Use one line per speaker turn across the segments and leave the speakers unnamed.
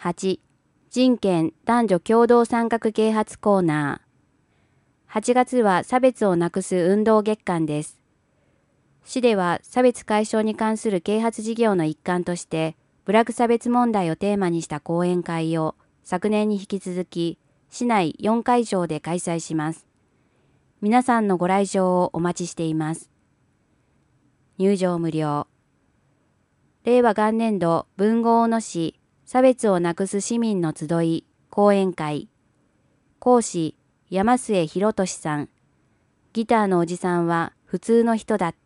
8、人権男女共同参画啓発コーナー。8月は差別をなくす運動月間です。市では差別解消に関する啓発事業の一環として、部落差別問題をテーマにした講演会を昨年に引き続き、市内4会場で開催します。皆さんのご来場をお待ちしています。入場無料。令和元年度豊後大野市差別をなくす市民の集い講演会。講師山末博俊さん。ギターのおじさんは普通の人だった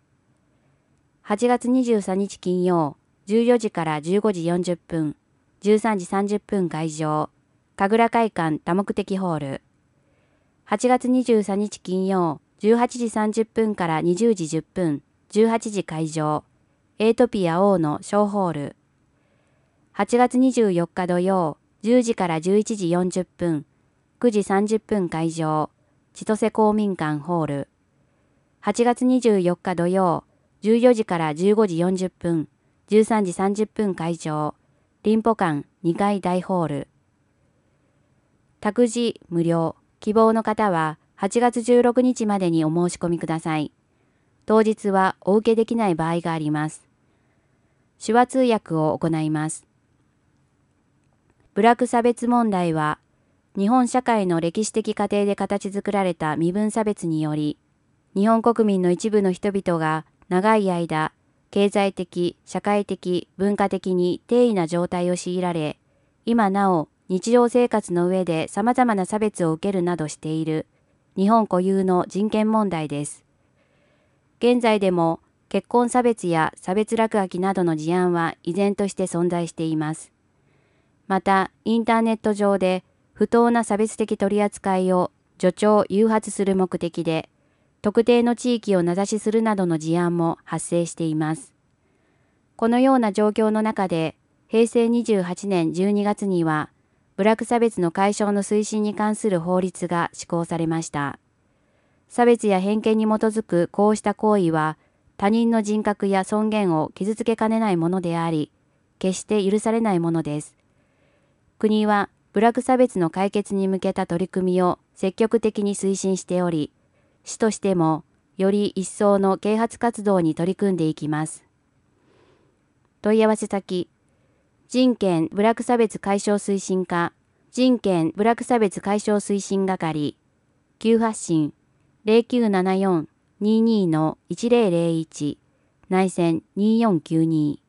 。8月23日金曜、14時から15時40分、13時30分会場、神楽会館多目的ホール。8月23日金曜、18時30分から20時10分、18時会場、エイトピア O の小ホール。8月24日土曜、10時から11時40分、9時30分会場、千歳公民館ホール。8月24日土曜、14時から15時40分、13時30分会場、林保館2階大ホール。託児無料、希望の方は8月16日までにお申し込みください。当日はお受けできない場合があります。手話通訳を行います。部落差別問題は、日本社会の歴史的過程で形作られた身分差別により、日本国民の一部の人々が長い間、経済的、社会的、文化的に低位な状態を強いられ、今なお日常生活の上で様々な差別を受けるなどしている日本固有の人権問題です。現在でも結婚差別や差別落書きなどの事案は依然として存在しています。また、インターネット上で不当な差別的取り扱いを助長・誘発する目的で、特定の地域を名指しするなどの事案も発生しています。このような状況の中で、平成28年12月には、部落差別の解消の推進に関する法律が施行されました。差別や偏見に基づくこうした行為は、他人の人格や尊厳を傷つけかねないものであり、決して許されないものです。国は、部落差別の解決に向けた取り組みを積極的に推進しており、市としてもより一層の啓発活動に取り組んでいきます。問い合わせ先、人権部落差別解消推進課、人権部落差別解消推進係、急発進 0974-22-1001、内線2492